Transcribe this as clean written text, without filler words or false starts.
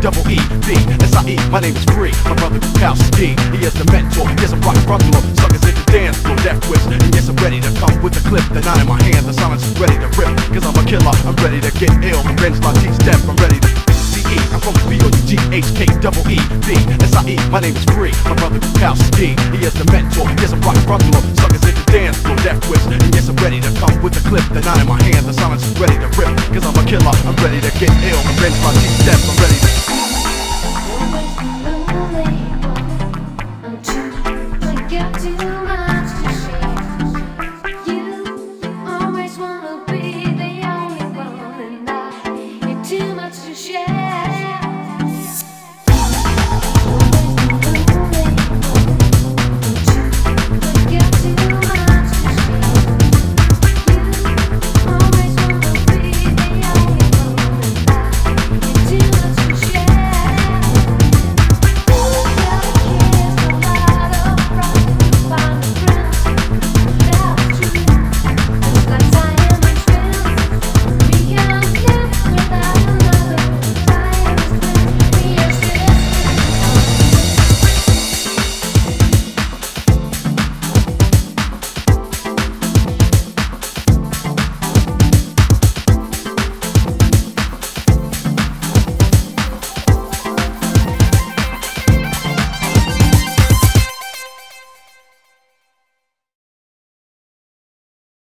H-K-double-E-D-S-I-E. My name is Free, my brother House D. He is the mentor, yes I'm rockin' from the suckers in the dance floor, death wish. And yes I'm ready to come with the clip, the nine in my hand, the silence is ready to rip. Cause I'm a killer, I'm ready to get ill. Revenge my teach death, I'm ready to D-E. I'm from B-O-U-G-H-K-double-E-D-S-I-E. My name is Free, my brother House D. He is the mentor, yes I'm rockin' from the suckers in the dance floor, death wish. And yes I'm ready to come with the clip, the nine in my hand, the silence is ready to rip. Cause I'm a killer, I'm ready to get ill. Revenge my teach death, I'm ready to